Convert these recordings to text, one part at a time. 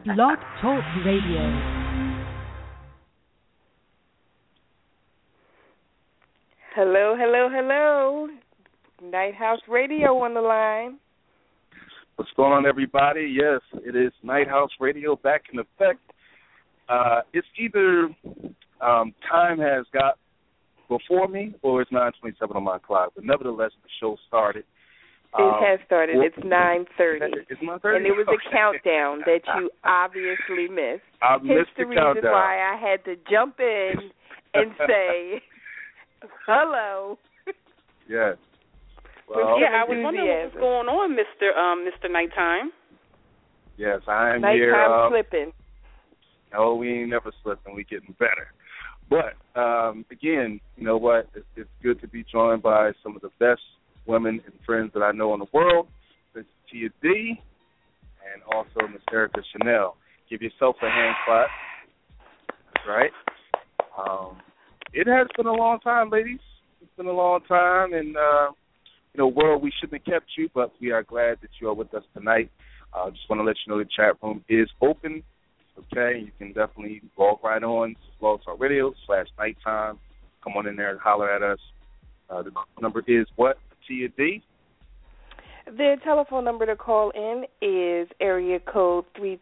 Blog Talk Radio. Hello, hello, hello. Night House Radio on the line. What's going on, everybody? Yes, it is Night House Radio back in effect. It's either time has got before me or it's 9:27 on my clock. But nevertheless, the show started. It has started. It's 9:30. It's 9:30? And it was a countdown that you obviously missed. I missed the countdown. Hence the reason why I had to jump in and say, hello. Yes. Well, I was wondering what was going on, Mr. Nighttime. Yes, I am Nighttime here. Nighttime slipping. No, we ain't never slipping. We getting better. But, again, you know what? It's good to be joined by some of the best women and friends that I know in the world. Miss Tia D and also Miss Erica Chanel. Give yourself a hand clap. That's right. It has been a long time, ladies. It's been a long time, and world, we shouldn't have kept you, but we are glad that you are with us tonight. Just want to let you know the chat room is open. Okay, you can definitely log right on, Blog Talk Radio /nighttime. Come on in there and holler at us. The number is what, Tia D? The telephone number to call in is area code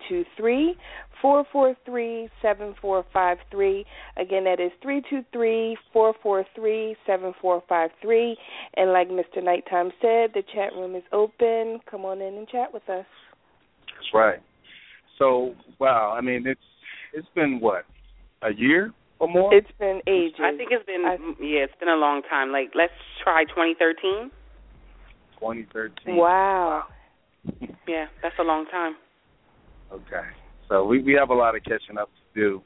323-443-7453. Again, that is 323-443-7453. And like Mr. Nighttime said, the chat room is open. Come on in and chat with us. That's right. So, wow, I mean, it's been, what, a year or more? It's been ages. I think it's been, it's been a long time. Like, let's try 2013. 2013. Wow. Yeah, that's a long time. Okay. So we have a lot of catching up to do.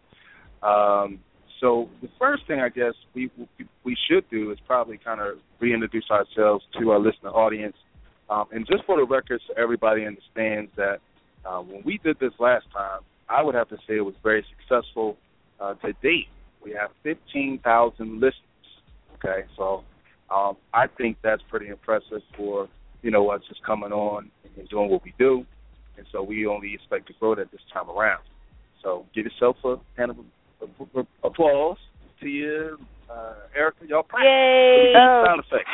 So the first thing I guess we should do is probably kind of reintroduce ourselves to our listener audience. And just for the record, so everybody understands that when we did this last time, I would have to say it was very successful to date. We have 15,000 listeners. Okay, so I think that's pretty impressive for, us just coming on and doing what we do. And so we only expect to grow that this time around. So give yourself a hand of applause to you, Erica. Y'all practice. Yay! Sound effects.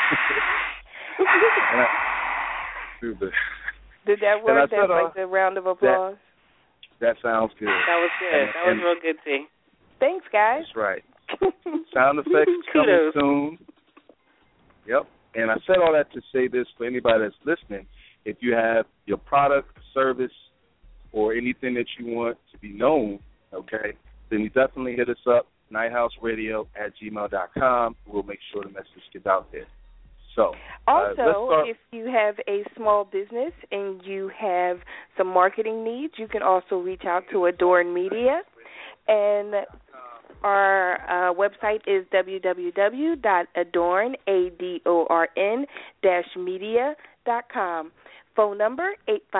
Did that work? That's like the round of applause? That sounds good. That was good. That was real good, T. Thanks, guys. That's right. Sound effects coming soon. Yep. And I said all that to say this for anybody that's listening. If you have your product, service, or anything that you want to be known, okay, then you definitely hit us up, nighthoussradio@gmail.com. We'll make sure the message gets out there. So, also, if you have a small business and you have some marketing needs, you can also reach out to Adorn Media. And our website is www.adorn-media.com. Phone number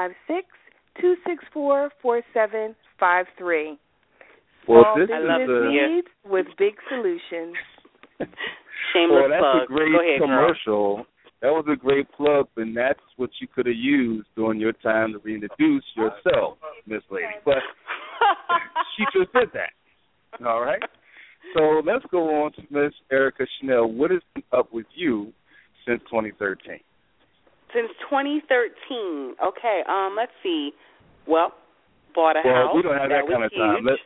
856-264-4753. Small business needs with big solutions. Shameless that's plug. A great Go ahead, commercial. Girl. That was a great plug, and that's what you could have used during your time to reintroduce yourself, Miss Lady. But she just did that. All right? So let's go on to Miss Erica Chanel. What has been up with you since 2013? Since 2013. Okay, let's see. Well, bought a house. Well, we don't have that kind of time. Huge.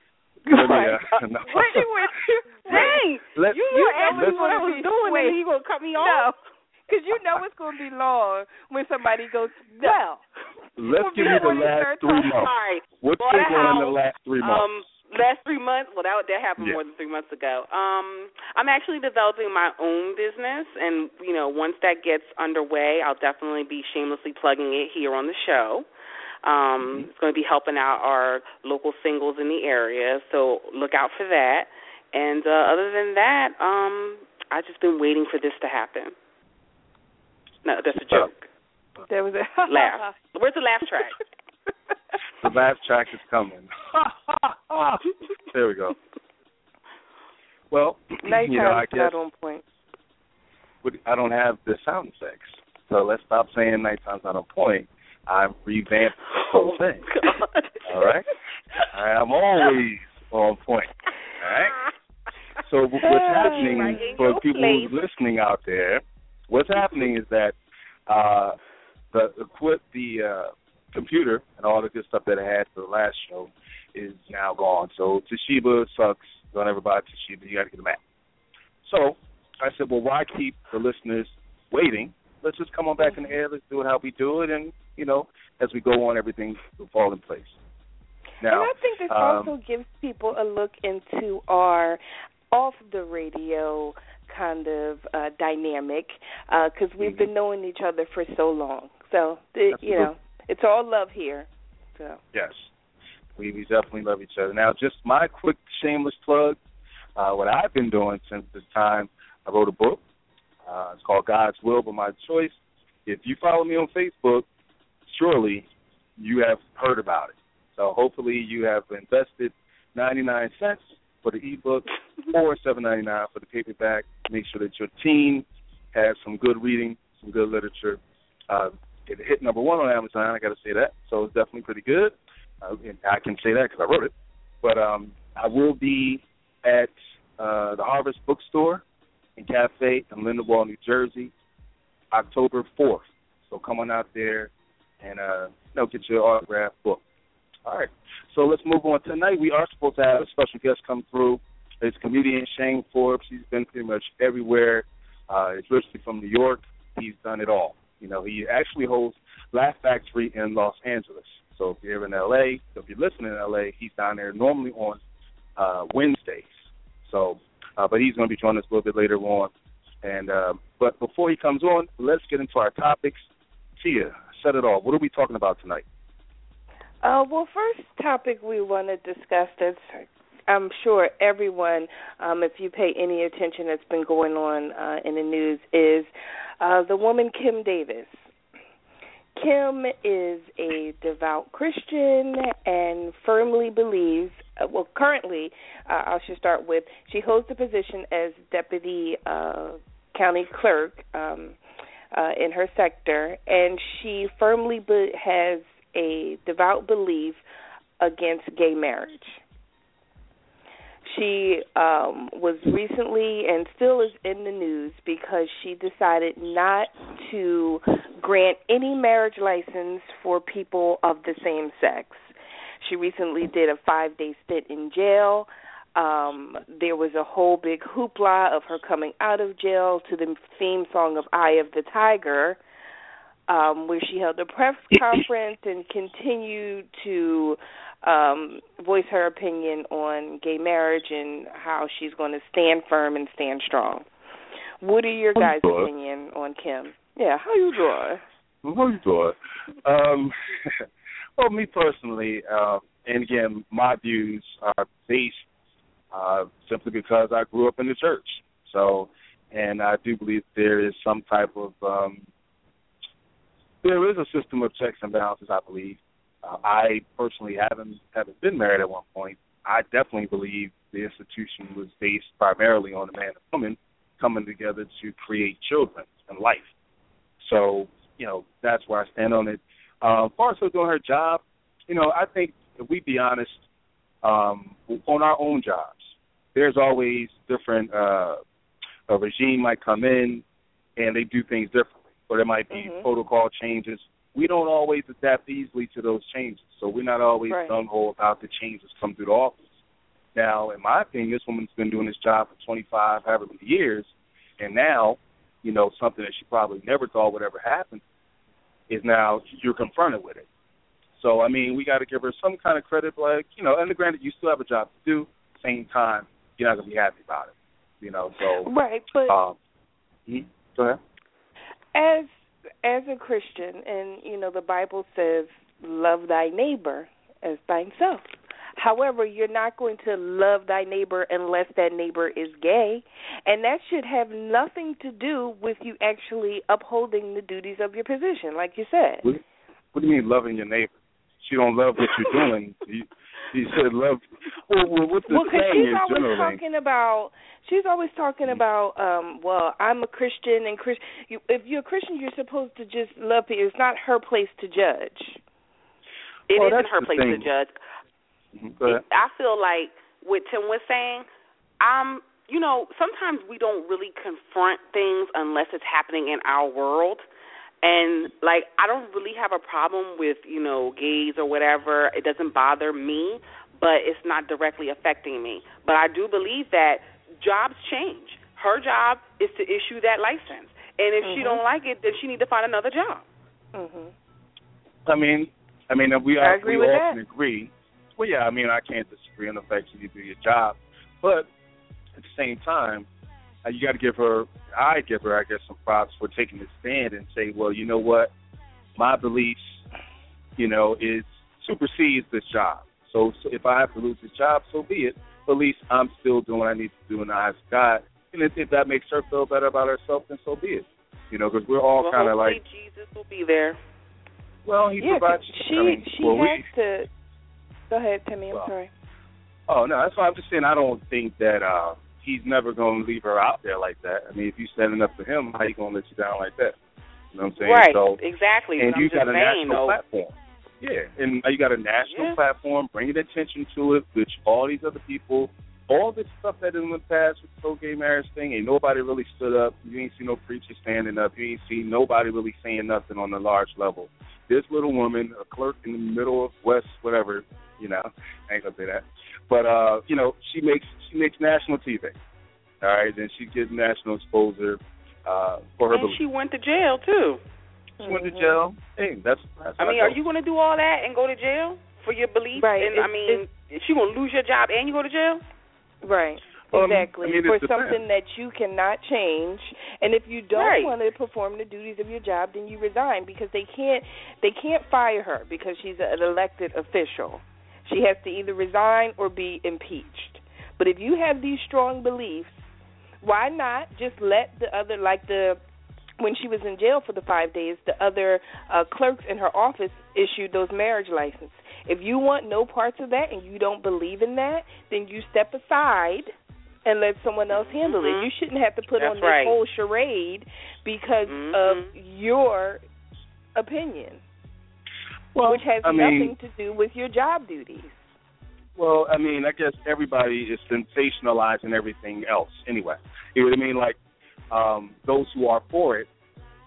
Dang! You knew what I was doing, and then you going to cut me off? Because you know it's going to be long when somebody goes, well. Let's give you the last 3 months. All right. What's been going on in the last 3 months? Last 3 months? Well, that happened more than 3 months ago. I'm actually developing my own business, and, once that gets underway, I'll definitely be shamelessly plugging it here on the show. It's going to be helping out our local singles in the area, so look out for that. And other than that, I've just been waiting for this to happen. No, that's a joke. There was a laugh. Where's the laugh track? The laugh track is coming. There we go. Well, I guess not on point. I don't have the sound effects, so let's stop saying nighttime's not on point. I'm revamping the whole thing. God. All right? I'm always on point. All right? So what's happening right for people who's listening out there, what's happening is that the computer and all the good stuff that I had for the last show is now gone. So Toshiba sucks. Don't ever buy Toshiba. You got to get a Mac. So I said, well, why keep the listeners waiting? Let's just come on back in the air. Let's do it how we do it. And, you know, as we go on, everything will fall in place. Now, and I think this also gives people a look into our off-the-radio kind of dynamic because we've been knowing each other for so long. So, you know, it's all love here. So. Yes. We definitely love each other. Now, just my quick shameless plug, what I've been doing since this time, I wrote a book. It's called God's Will But My Choice. If you follow me on Facebook, surely you have heard about it. So hopefully you have invested 99 cents for the ebook or $7.99 for the paperback. Make sure that your team has some good reading, some good literature. It hit number 1 on Amazon, I got to say that. So it's definitely pretty good. And I can say that because I wrote it. But I will be at the Harvest Bookstore and Cafe in Lindwall, New Jersey, October 4th. So come on out there and get your autographed book. All right. So let's move on. Tonight we are supposed to have a special guest come through. It's comedian Shane Forbes. He's been pretty much everywhere. He's originally from New York. He's done it all. You know, he actually holds Laugh Factory in Los Angeles. So if you're in L.A., if you're listening in L.A., he's down there normally on Wednesdays. So, but he's going to be joining us a little bit later on. And but before he comes on, let's get into our topics. Tia, set it off. What are we talking about tonight? Well, first topic we want to discuss that's I'm sure everyone, if you pay any attention that's been going on in the news, is the woman Kim Davis. Kim is a devout Christian and firmly believes, currently, I should start with, she holds the position as deputy county clerk in her sector, and she firmly has a devout belief against gay marriage. She was recently and still is in the news because she decided not to grant any marriage license for people of the same sex. She recently did a 5-day stint in jail. There was a whole big hoopla of her coming out of jail to the theme song of Eye of the Tiger, where she held a press conference and continued to voice her opinion on gay marriage and how she's going to stand firm and stand strong. What are your guys' opinion on Kim? Yeah, how you doing? How you doing? Well, me personally, and again, my views are based simply because I grew up in the church. So, and I do believe there is some type of there is a system of checks and balances, I believe. I personally haven't been married at one point. I definitely believe the institution was based primarily on a man and woman coming together to create children and life. So, you know, that's where I stand on it. As far as her doing her job, you know, I think if we be honest, on our own jobs, there's always different, a regime might come in and they do things differently, or there might be protocol changes. We don't always adapt easily to those changes, so we're not always gung-ho about the changes come through the office. Now, in my opinion, this woman's been doing this job for 25, however many years, and now, you know, something that she probably never thought would ever happen is now you're confronted with it. So, I mean, we got to give her some kind of credit, like, you know, and granted, you still have a job to do. At the same time, you're not going to be happy about it, you know. So, right, but go ahead. As a Christian, and, you know, the Bible says, love thy neighbor as thyself. However, you're not going to love thy neighbor unless that neighbor is gay, and that should have nothing to do with you actually upholding the duties of your position, like you said. What do you mean loving your neighbor? She don't love what you're doing. You said love. Well, what's the saying in general? She's always talking about, well, I'm a Christian, and if you're a Christian, you're supposed to just love people. It's not her place to judge. It isn't her place to judge. I feel like what Tim was saying, sometimes we don't really confront things unless it's happening in our world. And, like, I don't really have a problem with, gays or whatever. It doesn't bother me, but it's not directly affecting me. But I do believe that jobs change. Her job is to issue that license. And if she don't like it, then she need to find another job. I mean, we all can agree. Well, yeah, I can't disagree on the fact you do your job. But at the same time, you got to give her, I guess, some props for taking the stand and say, well, you know what, my beliefs, is supersedes this job. So if I have to lose the job, so be it. But at least I'm still doing what I need to do in the eyes of God. And if that makes her feel better about herself, then so be it. Because we're all kind of like. Jesus will be there. Well, he provides. She has to. Go ahead, Timmy. I'm sorry. Oh no, that's why I'm just saying. I don't think that he's never going to leave her out there like that. If you're standing up for him, how you going to let you down like that? You know what I'm saying? Right. So, exactly. And you got a national though. platform. Yeah, and you got a national platform, bringing attention to it, which all these other people, all this stuff that in the past with the whole gay marriage thing, ain't nobody really stood up. You ain't see no preacher standing up. You ain't see nobody really saying nothing on a large level. This little woman, a clerk in the middle of West, whatever, I ain't gonna say that, but she makes national TV. All right, and she gets national exposure for her. And she went to jail too. She went to jail. Hey, that's are you going to do all that and go to jail for your beliefs? Right. And is she going to lose your job and you go to jail? Right. Exactly. For something that you cannot change, and if you don't want to perform the duties of your job, then you resign, because they can't fire her because she's an elected official. She has to either resign or be impeached. But if you have these strong beliefs, why not just let the other, when she was in jail for the 5 days, the other clerks in her office issued those marriage licenses. If you want no parts of that and you don't believe in that, then you step aside and let someone else handle it. You shouldn't have to put on this whole charade because of your opinion, which has nothing to do with your job duties. Well, I guess everybody is sensationalizing everything else anyway. You know what I mean? Like, those who are for it,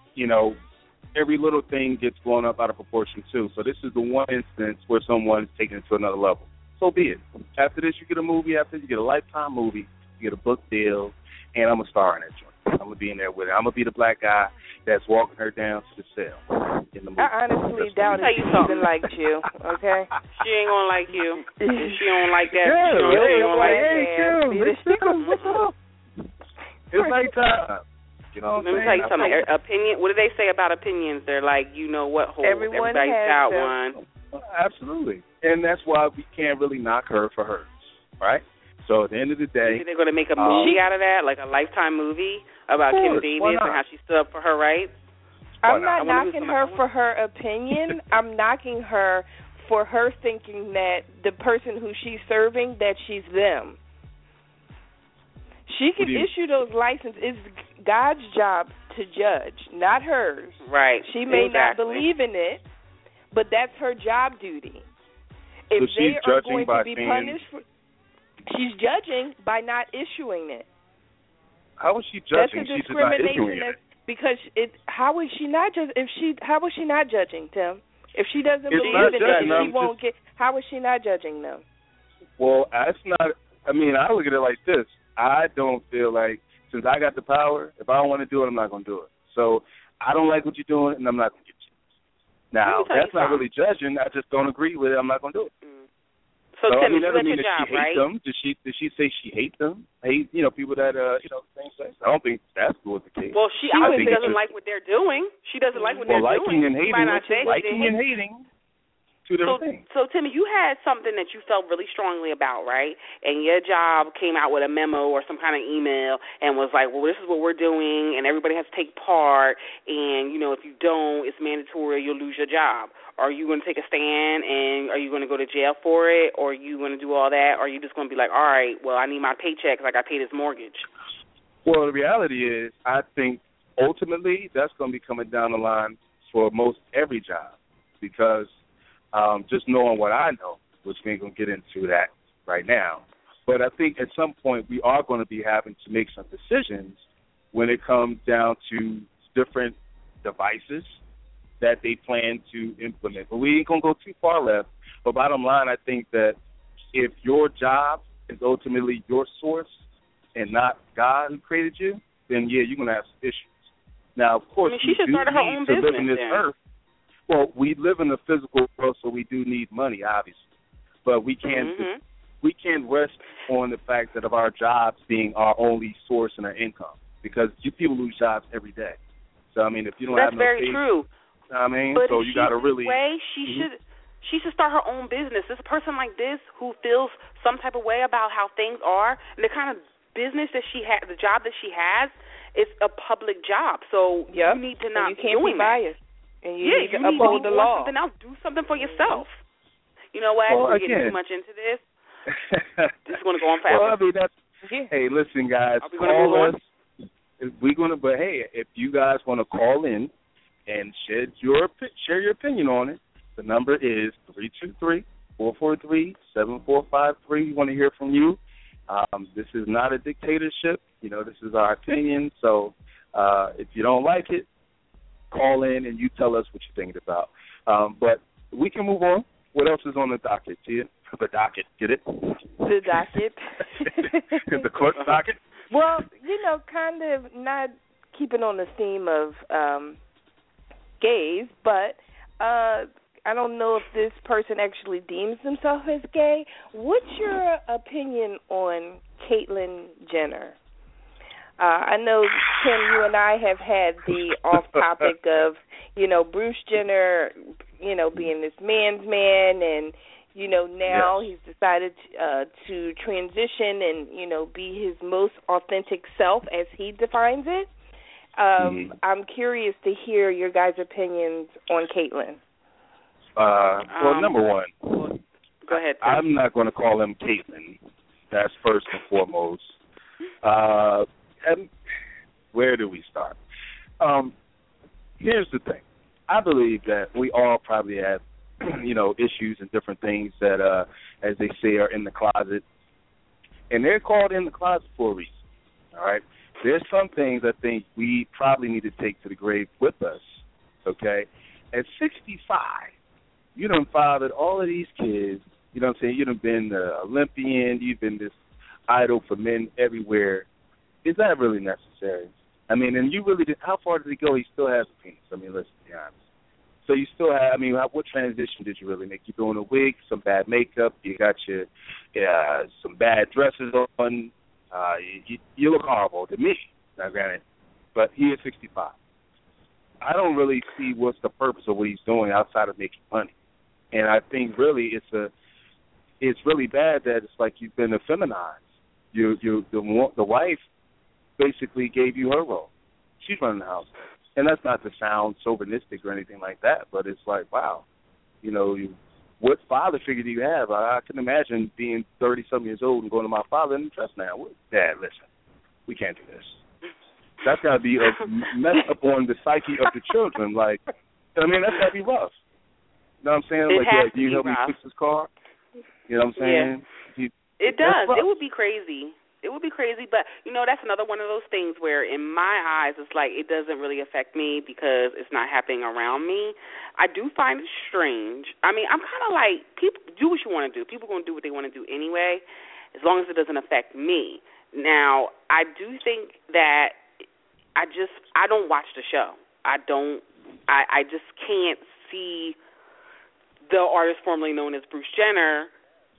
every little thing gets blown up out of proportion too. So this is the one instance where someone's taken it to another level. So be it. After this, you get a movie. After this, you get a Lifetime movie. You get a book deal, and I'm a star in that joint. I'm going to be in there with her. I'm going to be the black guy that's walking her down to the cell in the movie. I honestly doubt if she even liked you, okay? She ain't going to like you. She don't like that. Yeah, she don't like that. What's up? It's Lifetime. Let me tell you something. Opinion. What do they say about opinions? They're like, what holds. Everybody's got one. Absolutely. And that's why we can't really knock her for hers, right? So at the end of the day, they're going to make a movie out of that, like a Lifetime movie about Kim Davis and how she stood up for her rights. I'm not knocking her for her opinion. I'm knocking her for her thinking that the person who she's serving, that she's them. She can issue those licenses. It's God's job to judge, not hers. Right. She may not believe in it, but that's her job duty. If they are going to be punished for... She's judging by not issuing it. How is she judging? That's a discrimination. Because how is she not how is she not judging, Tim? If she doesn't believe in it, she won't get. How is she not judging them? Well, that's not. I look at it like this. I don't feel like, since I got the power, if I don't want to do it, I'm not going to do it. So I don't like what you're doing, and I'm not going to get you. Now, that's not really judging. I just don't agree with it. I'm not going to do it. So Tim, you doesn't mean that job, she hates them. Did she say she hates them? People that same sex. I don't think that's was the case. Well, she obviously doesn't like what they're doing. She doesn't like what they're doing. Liking and hating. Two different things. So, Timmy, you had something that you felt really strongly about, right? And your job came out with a memo or some kind of email and was like, well, this is what we're doing, and everybody has to take part, and, if you don't, it's mandatory, you'll lose your job. Are you going to take a stand, and are you going to go to jail for it, or are you going to do all that, or are you just going to be like, all right, well, I need my paycheck because I got to pay this mortgage? Well, the reality is I think ultimately that's going to be coming down the line for most every job because just knowing what I know, which we ain't going to get into that right now, but I think at some point we are going to be having to make some decisions when it comes down to different devices that they plan to implement. But we ain't going to go too far left. But bottom line, I think that if your job is ultimately your source and not God who created you, then, yeah, you're going to have some issues. Now, of course, she should start her own business live in this then. earth. Well, we live in the physical world, so we do need money, obviously. But we can't rest on the fact that of our jobs being our only source in our income because people lose jobs every day. So, I mean, if you don't have no That's very true. I mean, but so you got to really. She should start her own business. This person like this who feels some type of way about how things are, and the kind of business that she has, the job that she has, is a public job. So you need to not be doing biased. And you need to uphold the law. Something else. Do something for yourself. You know what? Well, we're getting too much into this. This is going to go on forever. Well, I mean, hey, listen, guys, call us. But hey, if you guys want to call in and share your opinion on it, the number is 323-443-7453. We want to hear from you. This is not a dictatorship. This is our opinion. So if you don't like it, call in and you tell us what you're thinking about. But we can move on. What else is on the docket, Tia? The docket, get it? The docket. The court docket? Well, kind of not keeping on the theme of gays, but I don't know if this person actually deems themselves as gay. What's your opinion on Caitlyn Jenner? I know, Tim, you and I have had the off-topic of, Bruce Jenner, being this man's man, and, now he's decided to transition and, be his most authentic self as he defines it. I'm curious to hear your guys' opinions on Caitlyn. Well, number one, go ahead, Tim. I'm not going to call him Caitlyn. That's first and foremost. And where do we start? Here's the thing. I believe that we all probably have, issues and different things that, as they say, are in the closet. And they're called in the closet for a reason, all right? There's some things I think we probably need to take to the grave with us, okay? At 65, you done fathered all of these kids, you know what I'm saying? You done been the Olympian, you've been this idol for men everywhere. Is that really necessary? I mean, and you really did, how far did he go? He still has a penis. I mean, let's be honest. So you still have, what transition did you really make? You're doing a wig, some bad makeup, you got your some bad dresses on. You look horrible to me, now granted, but he is 65. I don't really see what's the purpose of what he's doing outside of making money. And I think really it's really bad that it's like you've been effeminized. The wife basically gave you her role. She's running the house. And that's not to sound chauvinistic or anything like that, but it's like, wow, what father figure do you have? I can imagine being 30-some years old and going to my father and trust now. Dad, listen, we can't do this. That's got to be a mess up on the psyche of the children. Like, that's got to be rough. You know what I'm saying? Do you help me fix this car? You know what I'm saying? Yeah. It does. It would be crazy. It would be crazy, but, that's another one of those things where in my eyes it's like it doesn't really affect me because it's not happening around me. I do find it strange. I'm kind of like, people do what you want to do. People are going to do what they want to do anyway, as long as it doesn't affect me. Now, I do think that I don't watch the show. I just can't see the artist formerly known as Bruce Jenner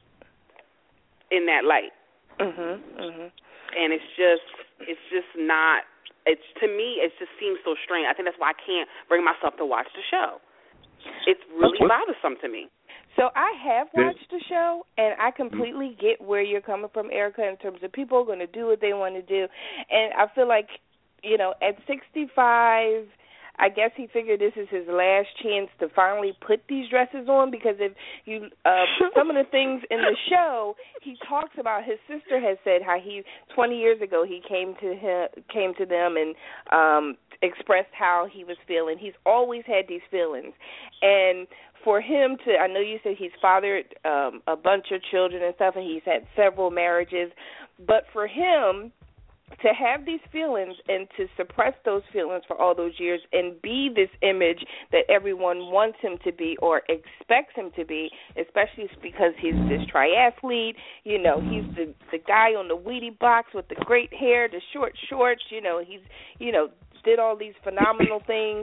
in that light. And it's just not. To me, it just seems so strange. I think that's why I can't bring myself to watch the show. It's really bothersome to me. So I have watched the show, and I completely get where you're coming from, Erica, in terms of people are going to do what they want to do. And I feel like, at 65, I guess he figured this is his last chance to finally put these dresses on, because if you some of the things in the show, he talks about, his sister has said how 20 years ago he came to them and expressed how he was feeling. He's always had these feelings, and for him to, I know you said he's fathered a bunch of children and stuff, and he's had several marriages, but for him to have these feelings and to suppress those feelings for all those years and be this image that everyone wants him to be or expects him to be, especially because he's this triathlete, he's the guy on the Wheatie box with the great hair, the short shorts, he's, did all these phenomenal things.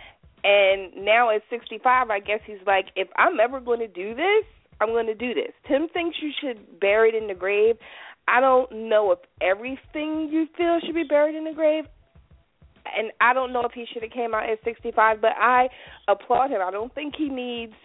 And now at 65, I guess he's like, if I'm ever going to do this, I'm going to do this. Tim thinks you should bury it in the grave. I don't know if everything you feel should be buried in the grave, and I don't know if he should have came out at 65, but I applaud him. I don't think he needs,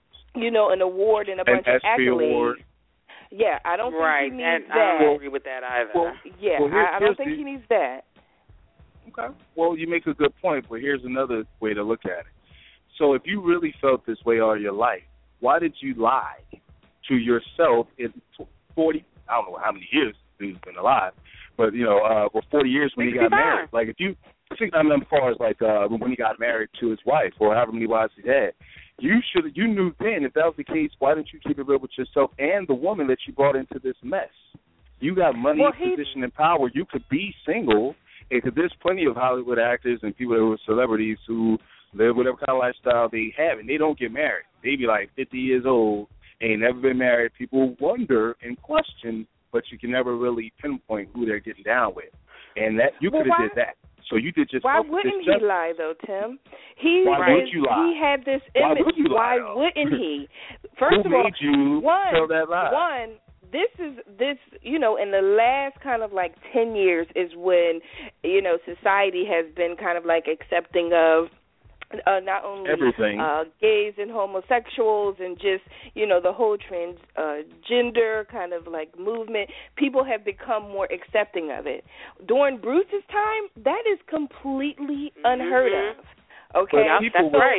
an award and a bunch of accolades. Award. Yeah, I don't think he needs that. I don't agree with that either. I don't think he needs that. Okay. Well, you make a good point, but here's another way to look at it. So if you really felt this way all your life, why did you lie to yourself in 40, I don't know how many years he's been alive, but, 40 years when he got married. Like, if you, as far as, when he got married to his wife or however many wives he had, you knew then, if that was the case, why didn't you keep it real with yourself and the woman that you brought into this mess? You got money, position, and power. You could be single, because there's plenty of Hollywood actors and people who are celebrities who live whatever kind of lifestyle they have, and they don't get married. They be like 50 years old, ain't never been married. People wonder and question, but you can never really pinpoint who they're getting down with. And that you could have did that. So you did just. Why wouldn't he lie though, Tim? Why would you lie? He had this image. Why wouldn't he? First of all, you tell that lie? This in the last kind of 10 years is when, society has been kind of accepting of not only gays and homosexuals and just, the whole transgender kind of movement. People have become more accepting of it. During Bruce's time, that is completely unheard of. Okay? That's right.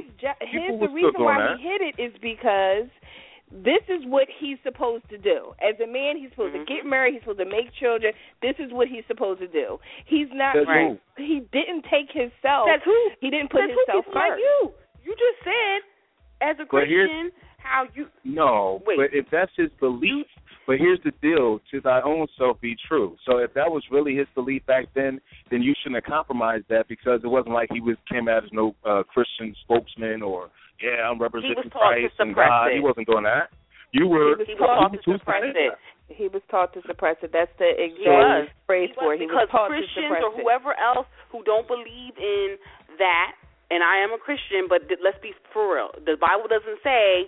The reason why he hid it is because this is what he's supposed to do. As a man, he's supposed to get married. He's supposed to make children. This is what he's supposed to do. He's not. He didn't take himself. That's who. He didn't put himself first. Like you just said, as a Christian, how you. No, but if that's his belief. But here's the deal: to thy own self be true. So if that was really his belief back then you shouldn't have compromised that, because it wasn't like he came out as no Christian spokesman or. Yeah, I'm representing Christ and God. He wasn't doing that. He was taught to suppress it. He was taught to suppress it. That's the exact phrase for it. He was taught to suppress it. Because Christians or whoever else who don't believe in that, and I am a Christian, but let's be for real. The Bible doesn't say,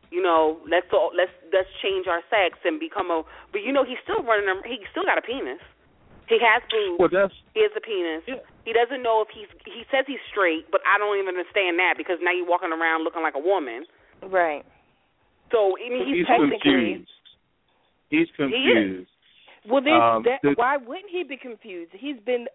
let's change our sex and become a. But he's still running. He still got a penis. He has boobs. Well, he has a penis. Yeah. He doesn't know if he says he's straight, but I don't even understand that, because now you're walking around looking like a woman. Right. So he's confused. He's confused. Well, why wouldn't he be confused? He's been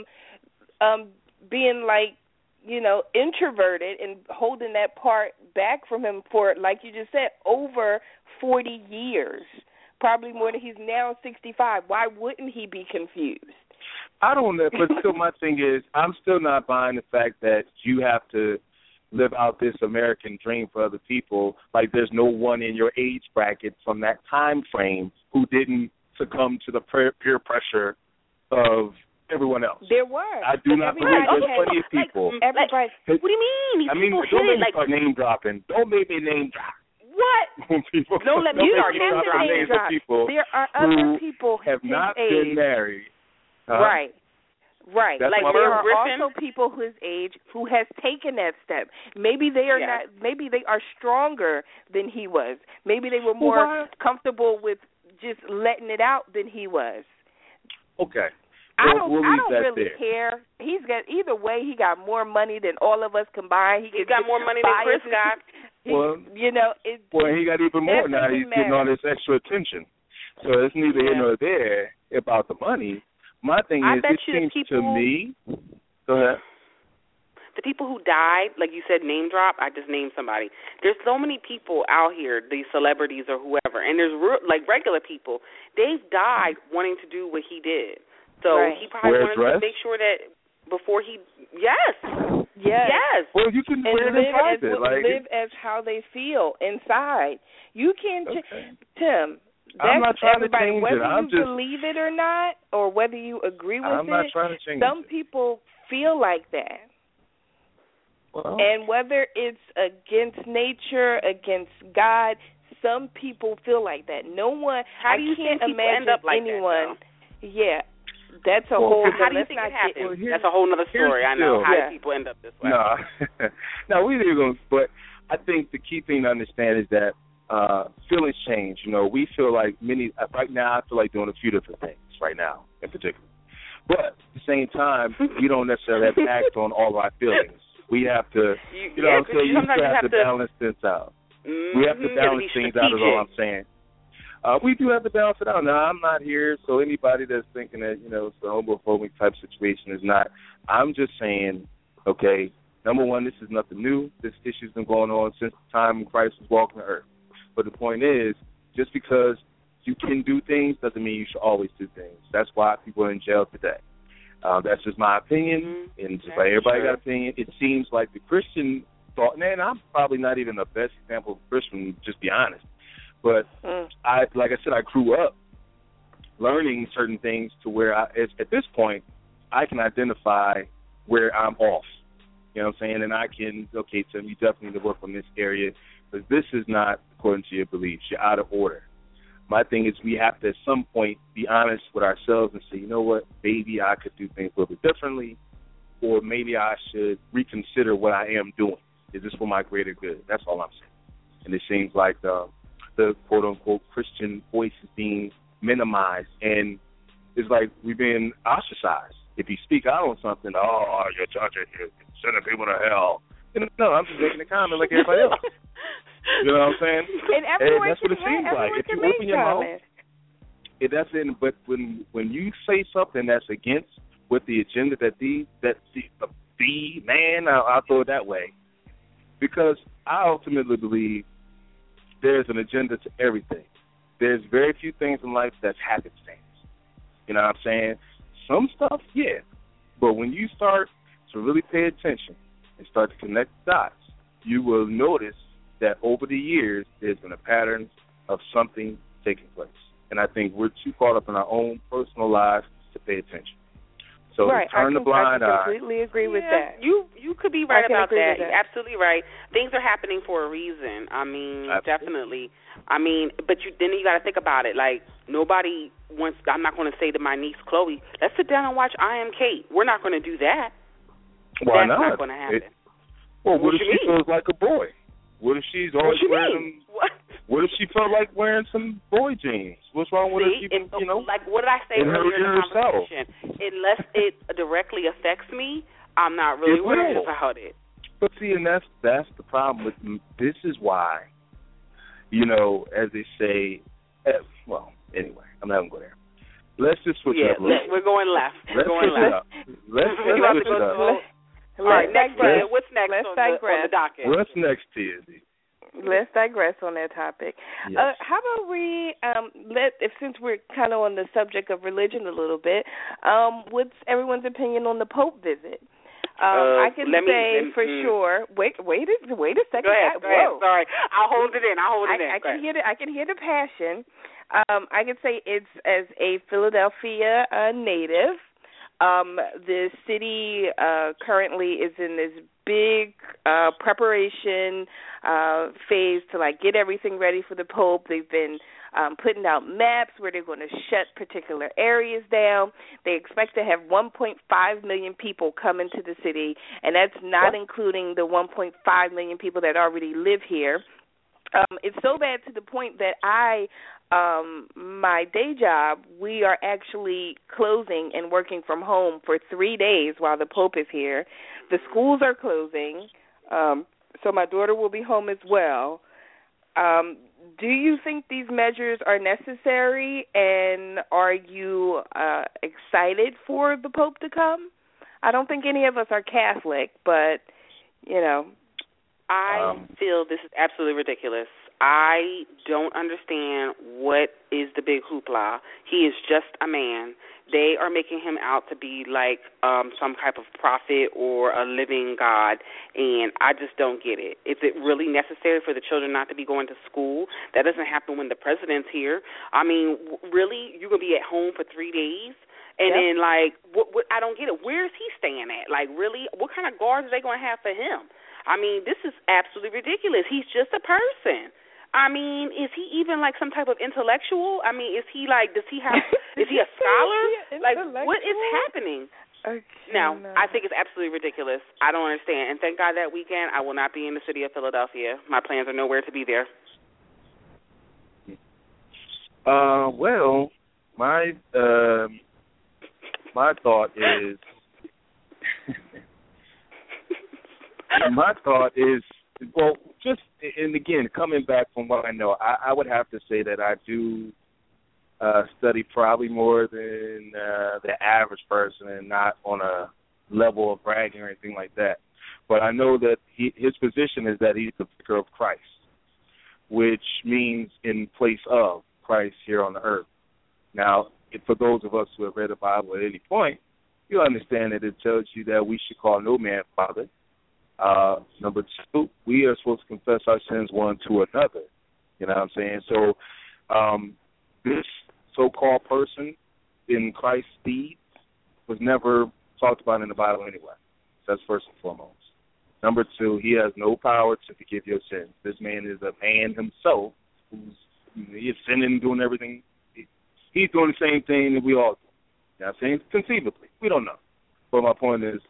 being introverted and holding that part back from him for, like you just said, over 40 years. Probably more than he's now 65. Why wouldn't he be confused? I don't know, but still my thing is, I'm still not buying the fact that you have to live out this American dream for other people. Like, there's no one in your age bracket from that time frame who didn't succumb to the peer pressure of everyone else. There were. I do not believe there's plenty of people. Everybody. What do you mean? Don't make me start name dropping. Don't make me name drop. What? Don't let me start name dropping. There are other people have not been married. Right. That's there are also people his age who has taken that step. Maybe they are not. Maybe they are stronger than he was. Maybe they were more comfortable with just letting it out than he was. Okay. I don't really care. He's got either way. He got more money than all of us combined. He's got more money than Chris got. You know, it. Well, he got even more now. He's getting all this extra attention. So it's neither here nor there about the money. My thing is, it seems to me. Go ahead. The people who died, like you said, name drop, I just named somebody. There's so many people out here, these celebrities or whoever, and there's regular people. They've died wanting to do what he did. So he probably wanted to make sure that before he, Yes. Well, you can wear it in private. Live as how they feel inside. You can't, Tim. I'm not trying to change whether it. you believe it or not, or whether you agree with I'm not trying to change some people feel like that. Well, and whether it's against nature, against God, some people feel like that. No one. How do you can't think people imagine end up like anyone. That, that's a whole. How do you think it happens? That's a whole other story. I know. How do people end up this way? No, we didn't go. But I think the key thing to understand is that feelings change. You know, we feel like right now. I feel like doing a few different things right now, in particular. But at the same time, we don't necessarily have to act on all our feelings. We have to, you know what I'm saying? You have to balance this out. We have to balance things out is all I'm saying. We do have to balance it out. Now, I'm not here, so anybody that's thinking that, you know, it's a homophobic type situation is not. I'm just saying, okay, number one, this is nothing new. This issue's been going on since the time Christ was walking the earth. But the point is, just because you can do things doesn't mean you should always do things. That's why people are in jail today. That's just my opinion, and just like everybody got an opinion. It seems like the Christian thought, and I'm probably not even the best example of Christian, just be honest. But like I said, I grew up learning certain things to where at this point, I can identify where I'm off. You know what I'm saying? And I can, okay, Tim, you definitely need to work on this area, because this is not according to your beliefs. You're out of order. My thing is we have to at some point be honest with ourselves and say, you know what, maybe I could do things a little bit differently, or maybe I should reconsider what I am doing. Is this for my greater good? That's all I'm saying. And it seems like the quote-unquote Christian voice is being minimized, and it's like we're being ostracized. If you speak out on something, your church is sending people to hell. No, I'm just making a comment like everybody else. You know what I'm saying? And that's what it seems like. If you open your mouth, that's it. But when you say something that's against what the agenda that the man, I'll throw it that way, because I ultimately believe there's an agenda to everything. There's very few things in life that's happenstance. You know what I'm saying? Some stuff, yeah. But when you start to really pay attention and start to connect the dots, you will notice that over the years there's been a pattern of something taking place. And I think we're too caught up in our own personal lives to pay attention. So turn the blind eye. I completely agree with that. You could be right about that. You're absolutely right. Things are happening for a reason. I mean, definitely. I mean, but then you got to think about it. Like, nobody wants, I'm not going to say to my niece, Chloe, let's sit down and watch I Am Kate. We're not going to do that. Why That's not going to happen. What if she feels like a boy? What if she's always wearing What if she felt like wearing some boy jeans? What's wrong with her? Like what did I say earlier in the conversation? Unless it directly affects me, I'm not really worried about it. But see, and that's the problem with this is why, as they say, anyway, I'm not going to go there. Let's just switch it up. We're going left. Let's switch it up. All right, what's next on the docket? What's next, Tizzy? Let's digress on that topic. Yes. How about we since we're kind of on the subject of religion a little bit, what's everyone's opinion on the Pope visit? I can say for sure. Wait a second. Go ahead. Sorry, I'll hold it in. I can hear the passion. I can say it's as a Philadelphia native. The city currently is in this big preparation phase to get everything ready for the Pope. They've been putting out maps where they're going to shut particular areas down. They expect to have 1.5 million people come into the city, and that's not including the 1.5 million people that already live here. It's so bad to the point that my day job, we are actually closing and working from home for 3 days while the Pope is here. The schools are closing. so my daughter will be home as well. Do you think these measures are necessary, and are you excited for the Pope to come? I don't think any of us are Catholic, but, you know. I feel this is absolutely ridiculous. I don't understand what is the big hoopla. He is just a man. They are making him out to be like some type of prophet or a living God, and I just don't get it. Is it really necessary for the children not to be going to school? That doesn't happen when the president's here. I mean, really? You're going to be at home for 3 days? And then, like, what, I don't get it. Where is he staying at? Like, really? What kind of guards are they going to have for him? I mean, this is absolutely ridiculous. He's just a person. I mean, is he even like some type of intellectual? I mean, is he like, is he a scholar? Like, what is happening? Now, I think it's absolutely ridiculous. I don't understand. And thank God that weekend I will not be in the city of Philadelphia. My plans are nowhere to be there. Well, my thought is, well, just, and again, coming back from what I know, I would have to say that I do study probably more than the average person, and not on a level of bragging or anything like that. But I know that his position is that he's the vicar of Christ, which means in place of Christ here on the earth. Now, for those of us who have read the Bible at any point, you'll understand that it tells you that we should call no man father. Number two, we are supposed to confess our sins one to another. You know what I'm saying? So this so-called person in Christ's stead was never talked about in the Bible anyway. That's first and foremost. Number two, he has no power to forgive your sins. This man is a man himself he's sinning, doing everything. He's doing the same thing that we all do. You know what I'm saying? Conceivably. We don't know. But my point is,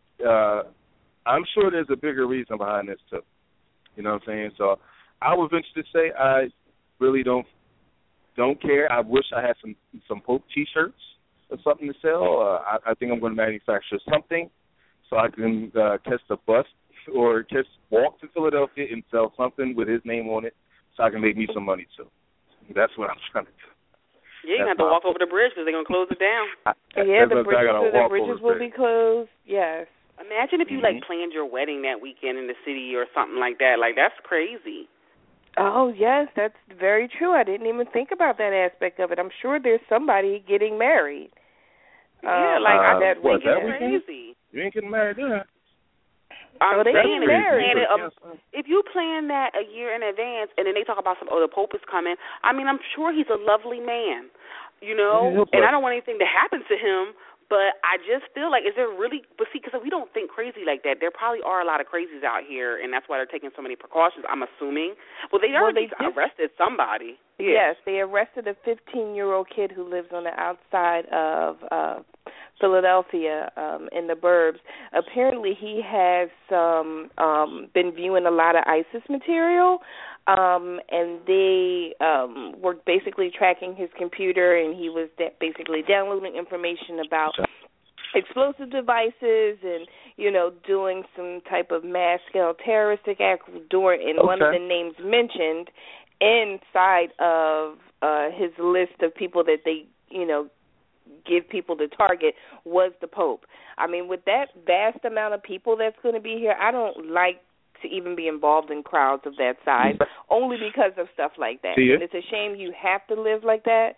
I'm sure there's a bigger reason behind this, too. You know what I'm saying? So I would venture to say I really don't care. I wish I had some Pope T-shirts or something to sell. I think I'm going to manufacture something so I can catch the bus or walk to Philadelphia and sell something with his name on it so I can make me some money, too. That's what I'm trying to do. Yeah, you're going to have to walk over the bridge because they're going to close it down. The bridges will be closed, yes. Imagine if you, planned your wedding that weekend in the city or something like that. Like, that's crazy. Oh, yes, that's very true. I didn't even think about that aspect of it. I'm sure there's somebody getting married. Yeah, that weekend is crazy. You ain't getting married, yeah. They getting married. If you plan that a year in advance and then they talk about the Pope is coming, I mean, I'm sure he's a lovely man, you know, and I don't want anything to happen to him. But I just feel like, is there really, but see, because we don't think crazy like that. There probably are a lot of crazies out here, and that's why they're taking so many precautions, I'm assuming. Well, they already arrested somebody. Yes, they arrested a 15-year-old kid who lives on the outside of Philadelphia in the burbs. Apparently he has been viewing a lot of ISIS material, and they were basically tracking his computer, and he was basically downloading information about explosive devices and, you know, doing some type of mass-scale terroristic act and one of the names mentioned inside of his list of people that they, you know, give people to target was the Pope. I mean, with that vast amount of people that's going to be here, I don't like to even be involved in crowds of that size, only because of stuff like that. And it's a shame you have to live like that.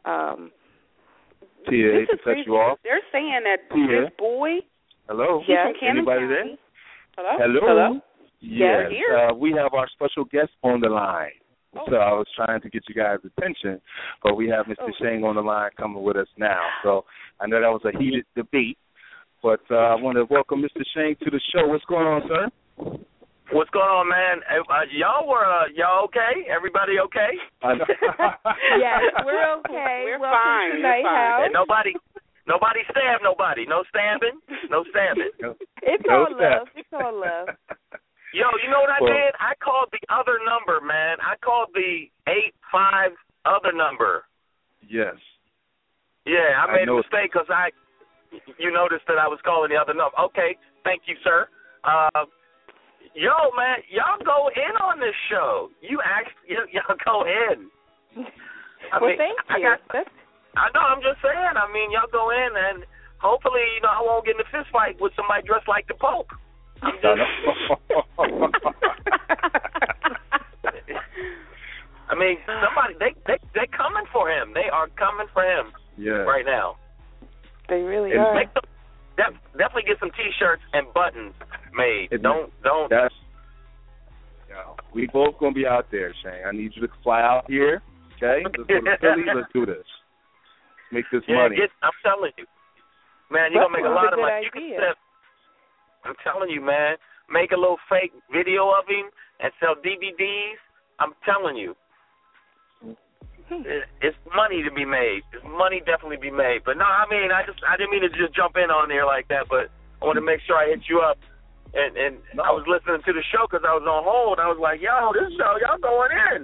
Tia, this is crazy. They're saying that this boy... Hello? Yes. Anybody there? Hello? Yes. We have our special guest on the line. So I was trying to get you guys' attention, but we have Mr. Shang on the line coming with us now. So I know that was a heated debate, but I want to welcome Mr. Shang to the show. What's going on, sir? What's going on, man? Y'all okay? Everybody okay? Yes, we're okay. We're welcome fine. To Night House. And nobody stabbed nobody. No stabbing. It's all love. It's all love. Yo, you know what I did? I called the other number, man. I called the 85 other number. Yes. Yeah, I made a mistake because you noticed that I was calling the other number. Okay, thank you, sir. Yo, man, y'all go in on this show. Y'all go in. Thank you. I know, I'm just saying. I mean, y'all go in, and hopefully, I won't get in a fist fight with somebody dressed like the Pope. I'm just... I mean, somebody, they coming for him. They are coming for him right now. They really are. Definitely get some T-shirts and buttons made. Don't. That's. We both gonna be out there, Shane. I need you to fly out here. Okay, let's go to Philly. Let's do this. Make this money. I'm telling you, man, you're gonna make a lot of money. Idea. I'm telling you, man, make a little fake video of him and sell DVDs. I'm telling you. It's money to be made. It's money definitely be made. But no, I mean, I didn't mean to just jump in on there like that, but I want to make sure I hit you up. And I was listening to the show because I was on hold. I was like, yo, this show, y'all going in.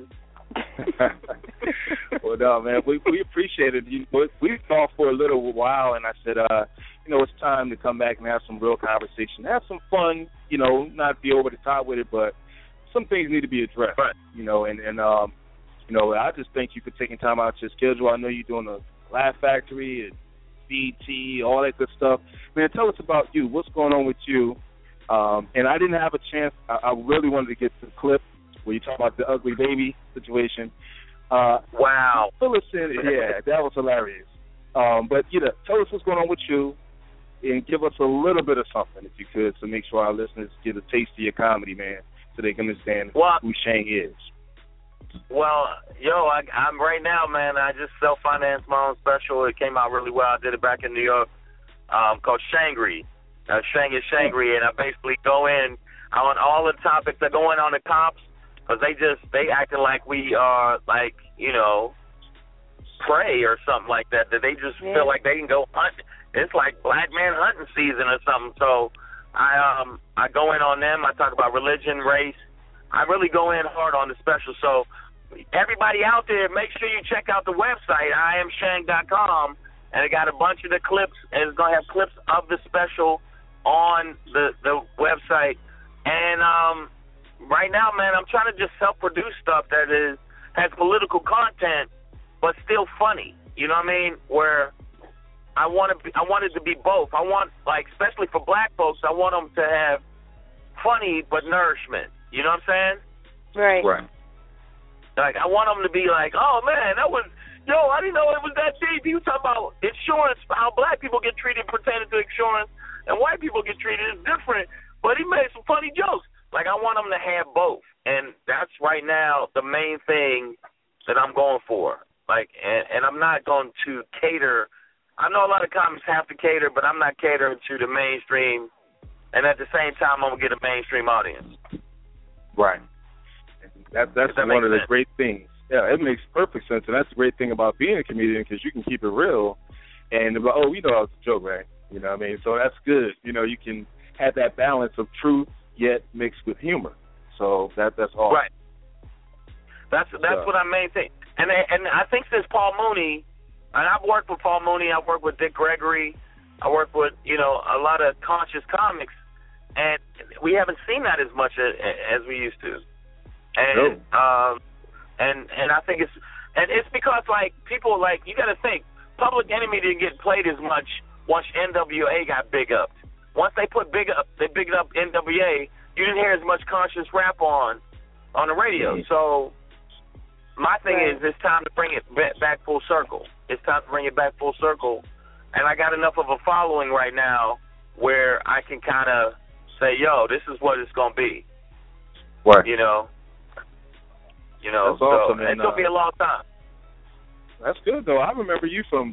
Well, no, man, we appreciate it. We've gone for a little while, and I said, it's time to come back and have some real conversation, have some fun, not be over the top with it, but some things need to be addressed, right. I just thank you for taking time out of your schedule. I know you're doing a Laugh Factory and BT, all that good stuff. Man, tell us about you. What's going on with you? And I didn't have a chance. I really wanted to get to the clip where you talk about the ugly baby situation. Wow. Fill us in. Yeah, that was hilarious. But, tell us what's going on with you and give us a little bit of something, if you could, to make sure our listeners get a taste of your comedy, man, so they can understand who Shane is. Well, I'm right now, man, I just self-financed my own special. It came out really well. I did it back in New York called Shangri. Shang is Shangri, and I basically go in on all the topics that go in on the cops because they acting like we are, like, prey or something like that they just feel like they can go hunt. It's like black man hunting season or something. So I go in on them. I talk about religion, race. I really go in hard on the special. So everybody out there, make sure you check out the website, IamShang.com, and it got a bunch of the clips, and it's going to have clips of the special on the website. And right now, man, I'm trying to just self-produce stuff that has political content but still funny. You know what I mean? Where I want it to be both. I want, like, especially for black folks, I want them to have funny but nourishment. You know what I'm saying? Right. Like, I want them to be like, oh, man, I didn't know it was that deep. He was talking about insurance, how black people get treated pertaining to insurance, and white people get treated is different. But he made some funny jokes. Like, I want them to have both. And that's right now the main thing that I'm going for. Like, and I'm not going to cater. I know a lot of comics have to cater, but I'm not catering to the mainstream. And at the same time, I'm going to get a mainstream audience. Right. That's one of the great things. Yeah, it makes perfect sense, and that's the great thing about being a comedian because you can keep it real. And it's a joke, right? You know what I mean? So that's good. You can have that balance of truth yet mixed with humor. So that's awesome. Right. That's what I maintain. And I think since Paul Mooney, and I've worked with Paul Mooney, I've worked with Dick Gregory, I worked with a lot of conscious comics. And we haven't seen that as much as we used to. And and I think it's because, like, people, like, you got to think, Public Enemy didn't get played as much once NWA got big up. Once they bigged up NWA, you didn't hear as much conscious rap on the radio. So my thing is, it's time to bring it back full circle. It's time to bring it back full circle. And I got enough of a following right now where I can kind of say, yo, this is what it's going to be. Right. That's awesome, so it's going to be a long time. That's good, though. I remember you from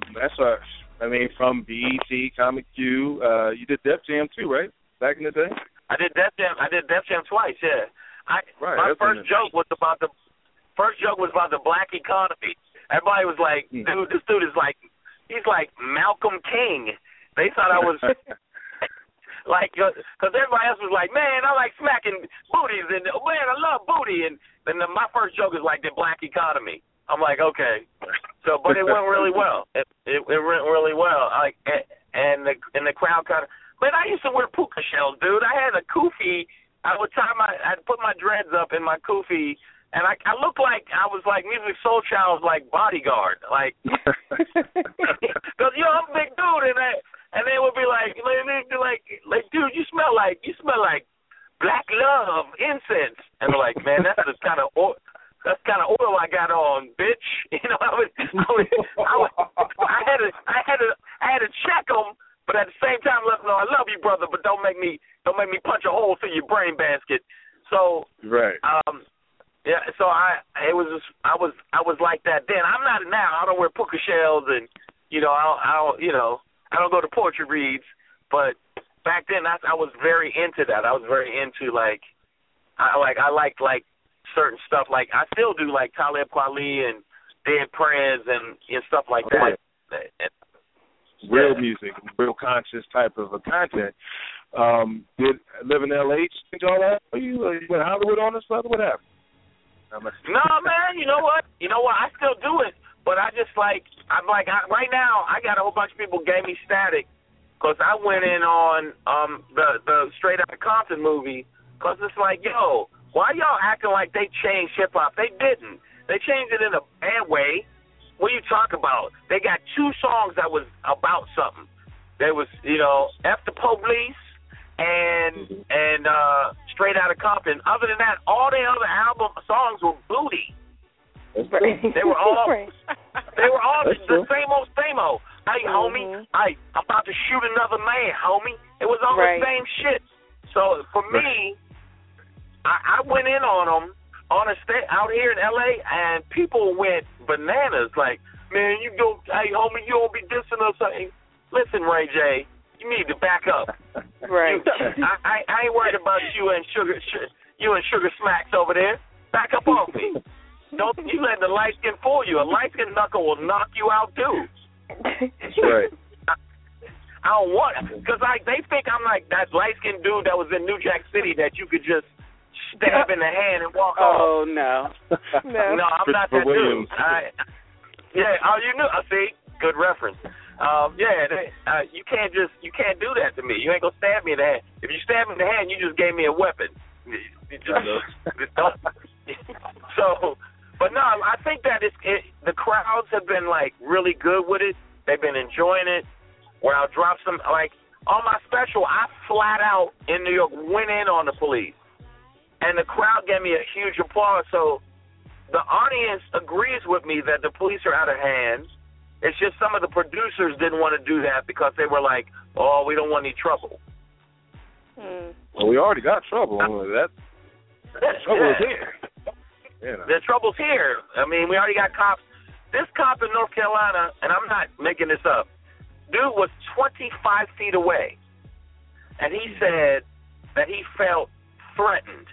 BET, Comic Q. You did Def Jam, too, right? Back in the day? I did Def Jam twice, yeah. My first joke was about the black economy. Everybody was like, dude, this dude is like, he's like Malcolm King. They thought I was... Like, because everybody else was like, man, I like smacking booties, and man, I love booty, and then my first joke is like the black economy. I'm like, okay, so, but it went really well. It went really well. And the crowd kind of, man, I used to wear puka shells, dude. I had a kufi I'd put my dreads up in my kufi, and I looked like I was like Music Soul Child's like bodyguard, like, because I'm a big dude, and they would be like, dude, you smell like black love incense, and they're like, man, that's the kind of oil I got on, bitch. You know, I had to check them, but at the same time, let them know I love you, brother, but don't make me punch a hole through your brain basket. So right. Yeah, so I was like that then. I'm not now. I don't wear puka shells, and I don't go to poetry reads. But back then, I was very into that. I was very into I liked certain stuff. Like I still do like Talib Kweli and Dead Prez and stuff like that. Real music, real conscious type of a content. Did live in L.A. change all that? Are you went Hollywood on this, brother? What happened? No, man. You know what? I still do it, but right now I got a whole bunch of people gave me static because I went in on the Straight Outta Compton movie because it's like, yo, why y'all acting like they changed hip hop? They didn't. They changed it in a bad way. What are you talking about? They got 2 songs that was about something. There was, F the Police and Straight Outta Compton. Other than that, all the other album songs were booty. They were all the same old. Hey, homie, I'm about to shoot another man, homie. It was all the same shit. So for me, I went in on them out here in L.A. and people went bananas. Like, man, hey, homie, you don't be dissing us. Listen, Ray J, you need to back up. Right. I ain't worried about you and Sugar Smacks over there. Back up off me. Don't you let the light skin fool you. A light skin knuckle will knock you out too. That's right. I don't want it because they think I'm like that light skinned dude that was in New Jack City that you could just stab in the hand and walk off. Oh no. No, I'm not that dude. You knew. See, good reference. You can't do that to me. You ain't gonna stab me in the hand. If you stab me in the hand, you just gave me a weapon. But no, I think that the crowds have been like really good with it. They've been enjoying it. Where I'll drop some on my special, I flat out in New York went in on the police, and the crowd gave me a huge applause. So the audience agrees with me that the police are out of hand. It's just some of the producers didn't want to do that because they were like, "Oh, we don't want any trouble." Well, we already got trouble. Trouble is here. The trouble's here. I mean, we already got cops. This cop in North Carolina, and I'm not making this up, dude was 25 feet away, and he said that he felt threatened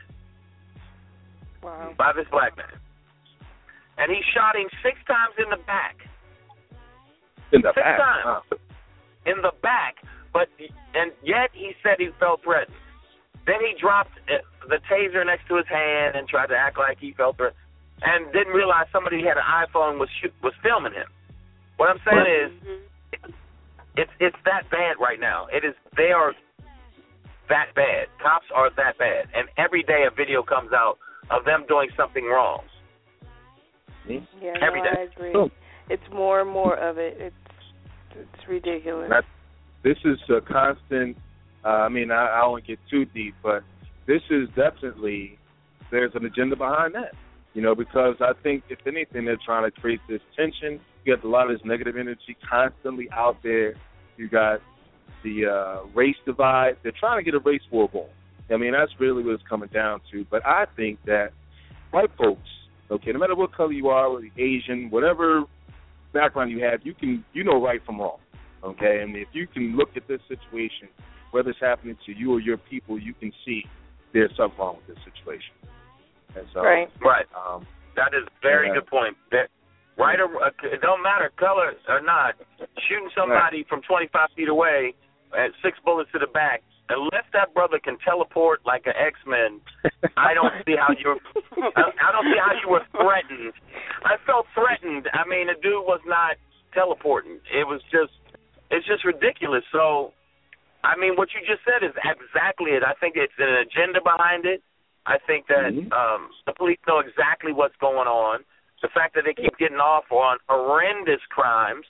by this black man. And he shot him 6 times in the back. In the 6 back? times. In the back. And yet he said he felt threatened. Then he dropped the taser next to his hand and tried to act like he felt threatened, and didn't realize somebody had an iPhone was filming him. What I'm saying is, it's that bad right now. They are that bad. Cops are that bad, and every day a video comes out of them doing something wrong. Yeah, every day. I agree. It's more and more of it. It's ridiculous. This is a constant. I won't get too deep, but this is definitely, there's an agenda behind that, because I think, if anything, they're trying to create this tension. You got a lot of this negative energy constantly out there. You got the race divide. They're trying to get a race war going. That's really what it's coming down to. But I think that white folks, okay, no matter what color you are, whether you're Asian, whatever background you have, you know right from wrong, okay? And if you can look at this situation, whether it's happening to you or your people, you can see there's something wrong with this situation. And so, right. That is a very good point. It don't matter color or not. Shooting somebody from 25 feet away at 6 bullets to the back, unless that brother can teleport like an X-Men, I don't see how you were threatened. I felt threatened. The dude was not teleporting. It's just ridiculous. So I mean, what you just said is exactly it. I think it's an agenda behind it. I think that the police know exactly what's going on. The fact that they keep getting off on horrendous crimes,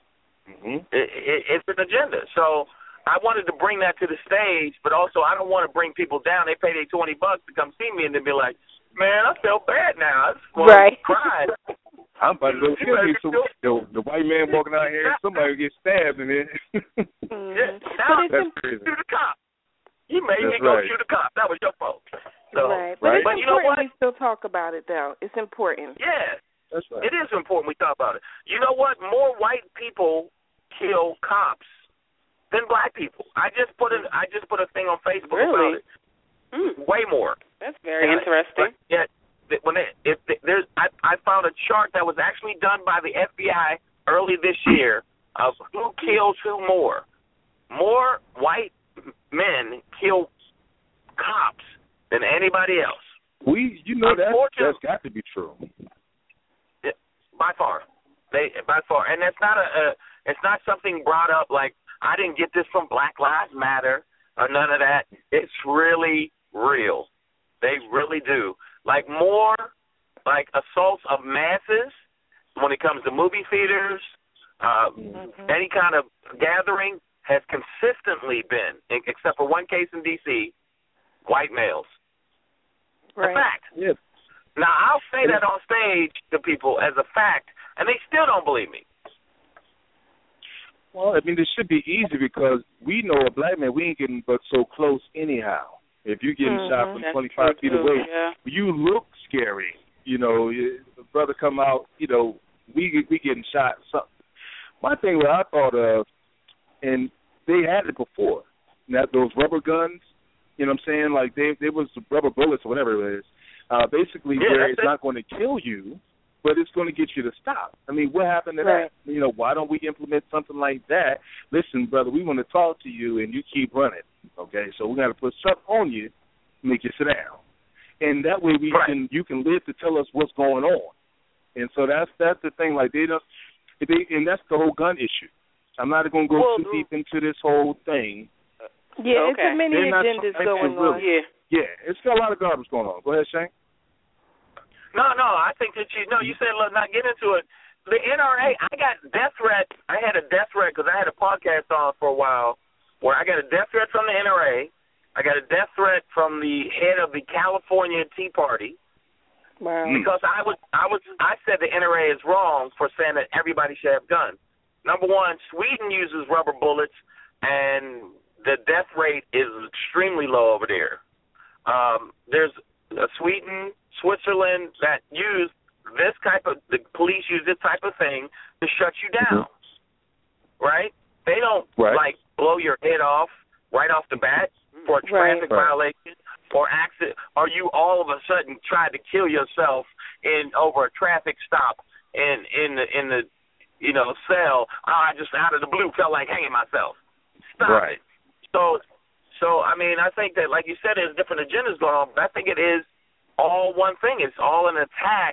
it's an agenda. So I wanted to bring that to the stage, but also I don't want to bring people down. They pay their $20 to come see me and then be like, man, I feel bad now. I just want to cry. I'm about to go kill me. So the white man walking out here, somebody will get stabbed, and then now shoot the cop. You made me go shoot a cop. That was your fault. So, But it's but important you know what? we still talk about it, though. It's important. Yeah, that's right. It is important we talk about it. You know what? More white people kill cops than black people. I just put a thing on Facebook about it. Way more. That's very interesting. Yeah. I found a chart that was actually done by the FBI early this year of who kills who more. More white men kill cops than anybody else. That's got to be true. By far, and that's not it's not something brought up like I didn't get this from Black Lives Matter or none of that. It's really real. They really do. Like more like assaults of masses when it comes to movie theaters, any kind of gathering has consistently been, except for one case in D.C., white males. Right. A fact. Yes. Now, I'll say that on stage to people as a fact, and they still don't believe me. Well, I mean, this should be easy because we know a black man, we ain't getting but so close anyhow. If you're getting shot from 25 feet away, you look scary. You know, the brother come out, you know, we getting shot. So, my thing, what I thought of, and they had it before, those rubber guns, you know what I'm saying? Like, they was rubber bullets or whatever it is. Basically, where it's not going to kill you, but it's going to get you to stop. I mean, what happened to that? You know, why don't we implement something like that? Listen, brother, we want to talk to you, and you keep running, okay? So we got to put something on you to make you sit down. And that way you can live to tell us what's going on. And so that's the thing. Like, and that's the whole gun issue. I'm not going to go too deep into this whole thing. Yeah, it's many agendas going on. Yeah, it's got a lot of garbage going on. Go ahead, Shane. No, I think that you said let's not get into it. The NRA, I got death threat. I had a death threat because I had a podcast on for a while where I got a death threat from the NRA. I got a death threat from the head of the California Tea Party. Wow. Because I said the NRA is wrong for saying that everybody should have guns. Number one, Sweden uses rubber bullets, and the death rate is extremely low over there. There's Sweden, Switzerland that use this the police use this type of thing to shut you down, right? They don't like blow your head off right off the bat for a traffic violation or accident, or you all of a sudden tried to kill yourself over a traffic stop in the cell. I just out of the blue felt like hanging myself. Stop it. So I mean, I think that, like you said, there's different agendas going on, but I think it is all one thing. It's all an attack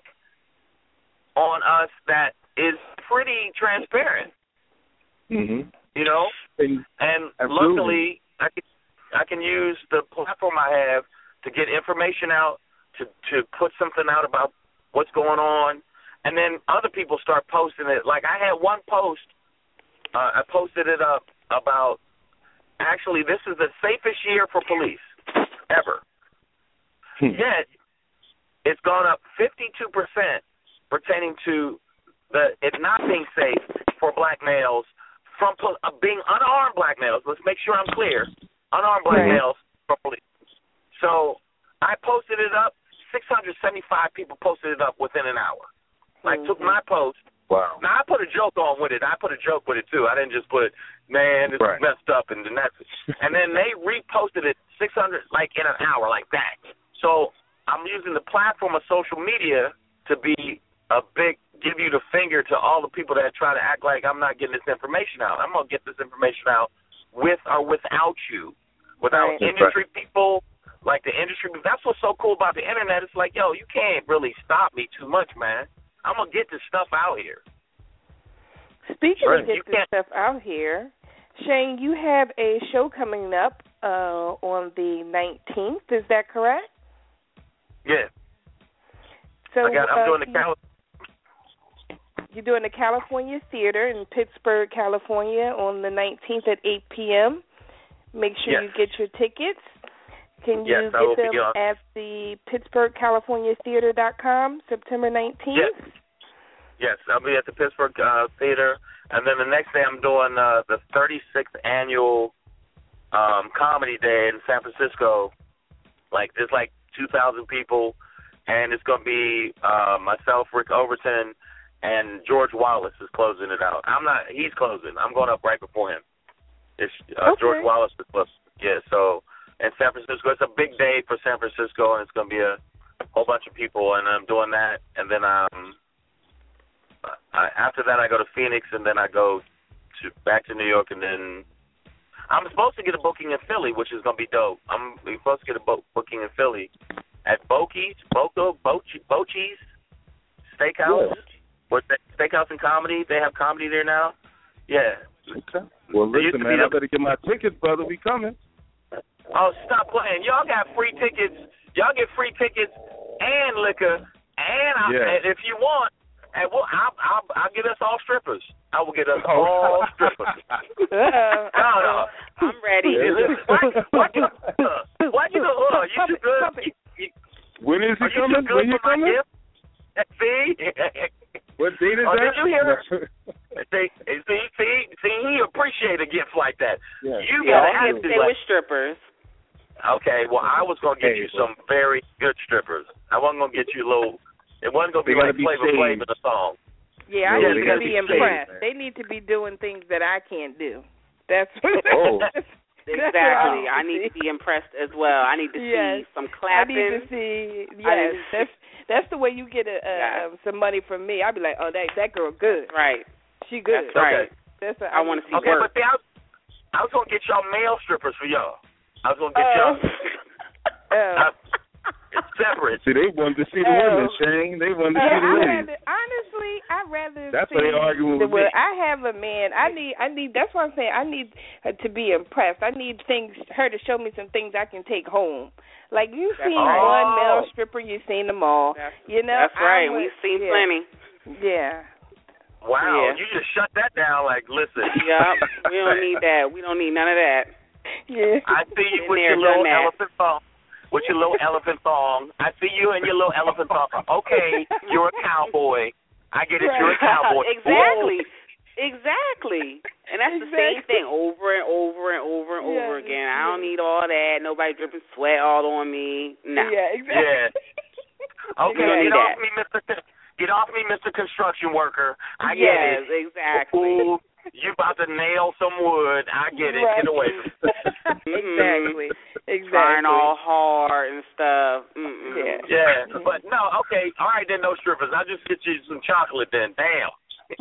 on us that is pretty transparent. Mm-hmm. You know, and luckily I can use the platform I have to get information out, to put something out about what's going on, and then other people start posting it. Like I had one post, I posted it up about, actually, this is the safest year for police ever. Yet, it's gone up 52% pertaining to it not being safe for black males from being unarmed black males. Let's make sure I'm clear. Unarmed black males from police. So I posted it up. 675 people posted it up within an hour. Like, took my post. Wow. Now, I put a joke on with it. I put a joke with it, too. I didn't just put, man, this is messed up, and then that's it. And then they reposted it 600, like, in an hour, like that. So I'm using the platform of social media to be a big, give you the finger to all the people that try to act like I'm not getting this information out. I'm going to get this information out with or without you, without industry people, like the industry. That's what's so cool about the Internet. It's like, yo, you can't really stop me too much, man. I'm going to get this stuff out here. Speaking of getting this stuff out here, Shane, you have a show coming up on the 19th. Is that correct? Yeah. So I'm doing the You're doing the California Theater in Pittsburgh, California on the 19th at 8 p.m. Make sure you get your tickets. Can you get them at the PittsburghCaliforniaTheater.com, September 19th? Yes, I'll be at the Pittsburgh Theater. And then the next day I'm doing the 36th annual Comedy Day in San Francisco. There's 2,000 people, and it's going to be myself, Rick Overton, and George Wallace is closing it out. He's closing. I'm going up right before him. It's George Wallace is closing. Yeah, so in San Francisco, it's a big day for San Francisco, and it's going to be a whole bunch of people, and I'm doing that. And then after that, I go to Phoenix, and then I go back to New York, and then I'm supposed to get a booking in Philly, which is going to be dope. I'm supposed to get a booking in Philly at Bochi's Steakhouse. What's that? Steakhouse and Comedy. They have comedy there now. Yeah. Well, listen, man, I better get my tickets, brother. We coming. Oh, stop playing. Y'all got free tickets. Y'all get free tickets and liquor, and if you want, I'll get us all strippers. I will get us all strippers. No. I'm ready. What you too good. When is he coming? When you coming? See? What date is that? Did you hear? See, he appreciate a gift like that. Yeah. You gotta have to stay with strippers. Okay, well, I was gonna get you some very good strippers. I wasn't gonna get you little. It wasn't gonna be like Flavor Flav in the song. Yeah, I need to be impressed. They need to be doing things that I can't do. That's exactly. I need to be impressed as well. I need to see some clapping. I need to see. Yes, that's the way you get some money from me. I'd be like, oh, that girl good. Right. She good. That's right. I want to see work. But I was gonna get y'all male strippers for y'all. I was gonna get y'all. It's separate. See, they wanted to see the women, Shane. They wanted to see the ladies. Honestly, I'd rather. That's why they arguing with me. I have a man. I need. That's what I'm saying. I need her to be impressed. I need her to show me some things I can take home. Like you've seen one male stripper, you've seen them all. That's right. We've seen plenty. Yeah. Wow, you just shut that down. Listen. Yep. We don't need that. We don't need none of that. Yeah. I see you with your little elephant thong. With your little elephant thong. I see you and your little elephant thong. Okay, you're a cowboy. I get it. You're a cowboy. Exactly. Exactly. And that's the same thing over and over and over and over again. I don't need all that. Nobody dripping sweat all on me. No. Yeah, exactly. Yeah. Okay, get off me, Mr. Construction Worker. I get it. Yes, exactly. Ooh, you about to nail some wood. I get it. Right. Get away from Exactly. Trying all hard and stuff. Yeah, but no, okay. All right, then no strippers. I'll just get you some chocolate then. Damn.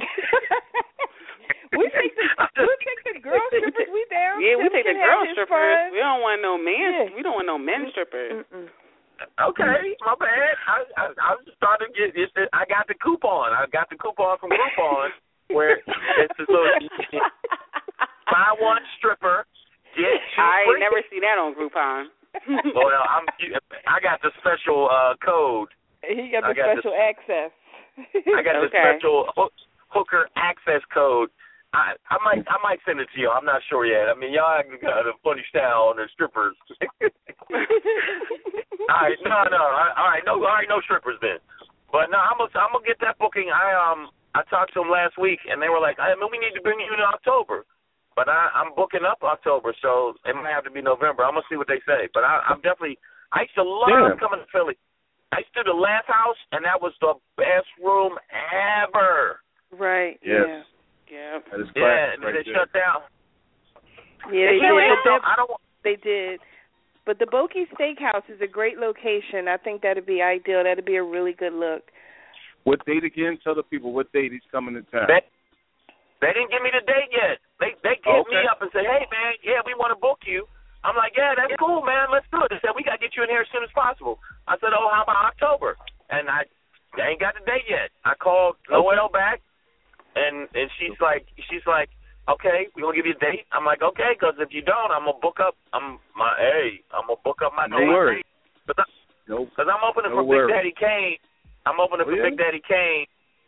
We'll take the girl strippers. We down. Yeah, we take the girl strippers. Fun. We don't want no men. We don't want no men strippers. Okay, my bad. I was just trying to get this. I got the coupon. I got the coupon from Groupon where it's a little buy one stripper, get two I free. ain't never seen that on Groupon. Well, I got the special code. He got the special access. I got the special hooker access code. I might send it to you. I'm not sure yet. I mean, y'all got a funny style on the strippers. All right, no strippers then. But no, I'm gonna get that booking. I talked to them last week, and they were like, we need to bring you in October. But I'm booking up October, so it might have to be November. I'm gonna see what they say. But I'm definitely. I used to love coming to Philly. I used to do the Last House, and that was the best room ever. Right. Yes. Yeah. That is they shut down. Yeah, they did. But the Bochi's Steakhouse is a great location. I think that'd be ideal. That'd be a really good look. What date again? Tell the people what date he's coming to town. They didn't give me the date yet. They hit me up and said, hey, man, we want to book you. I'm like, yeah, that's cool, man. Let's do it. They said, we got to get you in here as soon as possible. I said, oh, how about October? And they ain't got the date yet. I called Noelle back, and she's like, okay, we gonna give you a date. I'm like, okay, because if you don't, I'm gonna book up. I'm gonna book up my date. Worries. Because I'm opening for worries. Big Daddy Kane. I'm opening for Big Daddy Kane.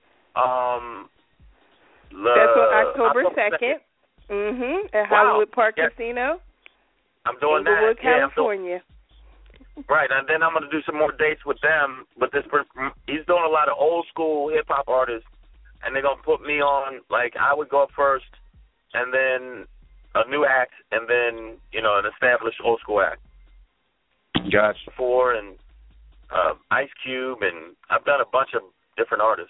That's on October 2nd. At Hollywood Park Casino. I'm doing Inglewood, that. California. Right, and then I'm going to do some more dates with them. But this person, he's doing a lot of old school hip hop artists, and they're going to put me on. Like, I would go up first, and then a new act, and then an established old school act. Gotcha. And Ice Cube, and I've done a bunch of different artists.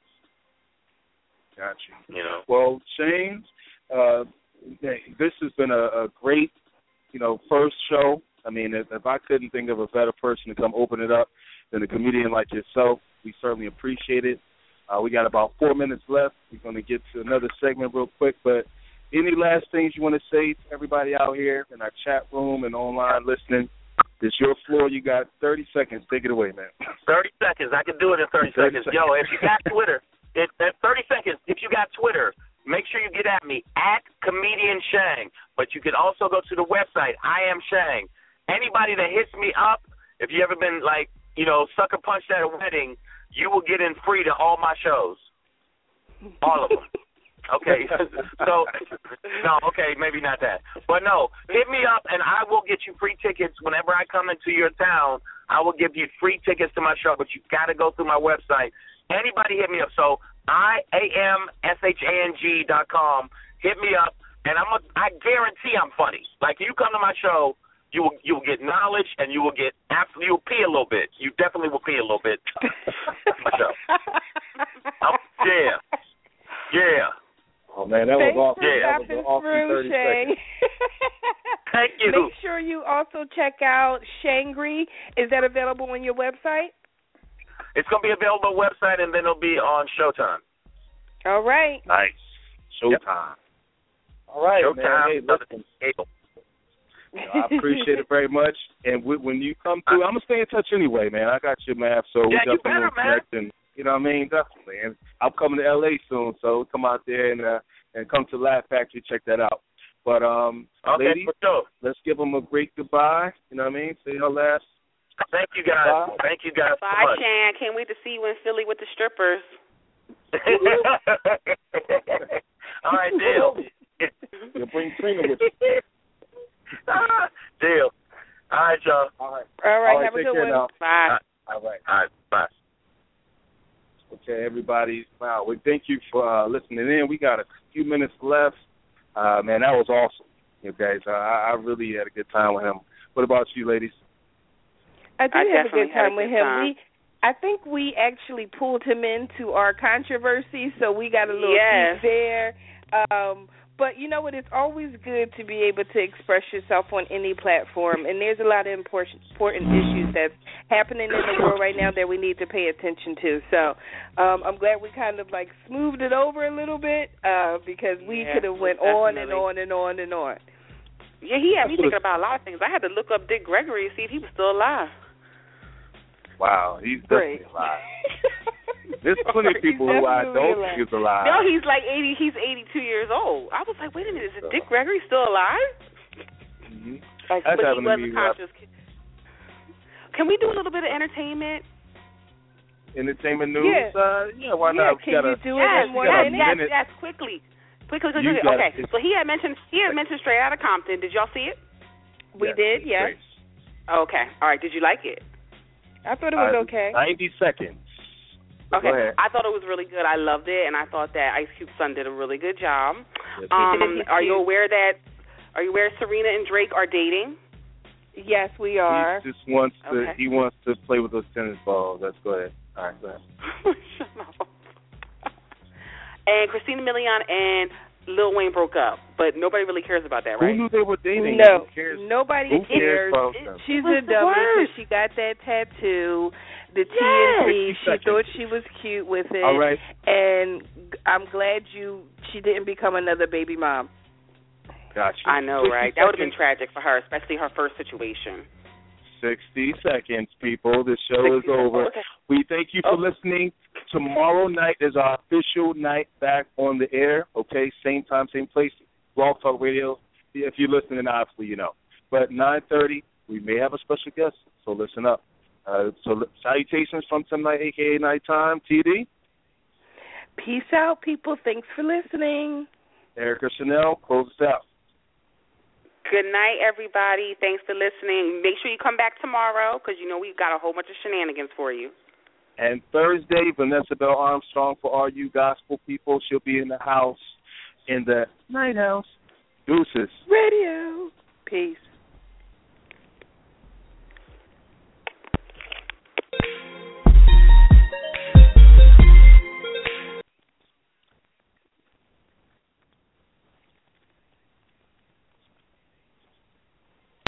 Gotcha. Well, Shane, this has been a great, first show. I mean, if I couldn't think of a better person to come open it up than a comedian like yourself, we certainly appreciate it. We got about 4 minutes left. We're going to get to another segment real quick, but any last things you want to say to everybody out here in our chat room and online listening? This is your floor. You got 30 seconds. Take it away, man. 30 seconds. I can do it in 30 seconds. Yo, if you got Twitter, at 30 seconds, if you got Twitter, make sure you get at me, at Comedian Shang. But you can also go to the website, I Am Shang. Anybody that hits me up, if you ever been, sucker punched at a wedding, you will get in free to all my shows. All of them. Okay. Maybe not that. But no, hit me up and I will get you free tickets whenever I come into your town. I will give you free tickets to my show, but you got to go through my website. Anybody hit me up. So IAMSHANG.com. Hit me up, and I guarantee I'm funny. Like, you come to my show, you will get knowledge, and you will pee a little bit. You definitely will pee a little bit. Yeah. Oh man, that was awesome. That was awesome. 30 seconds. Thank you. Make sure you also check out Shangri. Is that available on your website? It's going to be available on the website, and then it'll be on Showtime. All right. Nice. Showtime. Yep. All right, Showtime. Man. Hey, listen. I appreciate it very much. And when you come through, I'm going to stay in touch anyway, man. I got your map, so we definitely will connect. And, you know what I mean? Definitely. And I'm coming to L.A. soon, so come out there and come to Laugh Factory, check that out. But, ladies, for sure. Let's give them a great goodbye. You know what I mean? Say your last. Thank you, guys. Bye. Thank you, guys. Bye, so much. Shan. Can't wait to see you in Philly with the strippers. All right, deal. You'll bring Trina with you. Deal. All right, y'all. All right. Have a good one. Now. Bye. All right. Bye. Okay, everybody. Wow. We thank you for listening in. We got a few minutes left. Man, that was awesome, you guys. I really had a good time with him. What about you, ladies? I have a good time with him. I think we actually pulled him into our controversy, so we got a little deep there. But you know what? It's always good to be able to express yourself on any platform, and there's a lot of important issues that's happening in the world right now that we need to pay attention to. So I'm glad we kind of smoothed it over a little bit because we could have went on and on and on and on. Yeah, he had me thinking about a lot of things. I had to look up Dick Gregory to see if he was still alive. Wow, he's definitely alive. There's plenty of people who I don't think is alive. No, he's 80. He's 82 years old. I was like, wait a minute, is Dick Gregory still alive? Mm-hmm. But he wasn't conscious. Can we do a little bit of entertainment? Entertainment news? Yeah, why not? Can you do it in 1 minute? Yes, quickly. Okay, so he had mentioned Straight Outta Compton. Did y'all see it? We did, yes. Okay, all right. Did you like it? I thought it was okay. 90 seconds. Okay, I thought it was really good. I loved it, and I thought that Ice Cube's son did a really good job. Yes, are you aware Serena and Drake are dating? Yes, we are. He just wants to. He wants to play with those tennis balls. Let's go ahead. All right, go ahead. Shut up. And Christina Milian and Lil Wayne broke up, but nobody really cares about that, right? Who knew they were dating? No, nobody cares. She's a dummy because she got that tattoo. The TNT, she thought she was cute with it. All right. And I'm glad she didn't become another baby mom. Gotcha. I know, right? That would have been tragic for her, especially her first situation. 60 seconds, people. The show is over. Okay. We thank you for listening tomorrow night is our official night back on the air, okay? Same time, same place, Blog Talk Radio. If you're listening, obviously you know. But at 9:30, we may have a special guest, so listen up. So salutations from tonight, a.k.a. Nighttime. TD? Peace out, people. Thanks for listening. Erica Chanel, close us out. Good night, everybody. Thanks for listening. Make sure you come back tomorrow because you know we've got a whole bunch of shenanigans for you. And Thursday, Vanessa Bell Armstrong for all you gospel people. She'll be in the house, in the Night House. Deuces. Radio. Peace.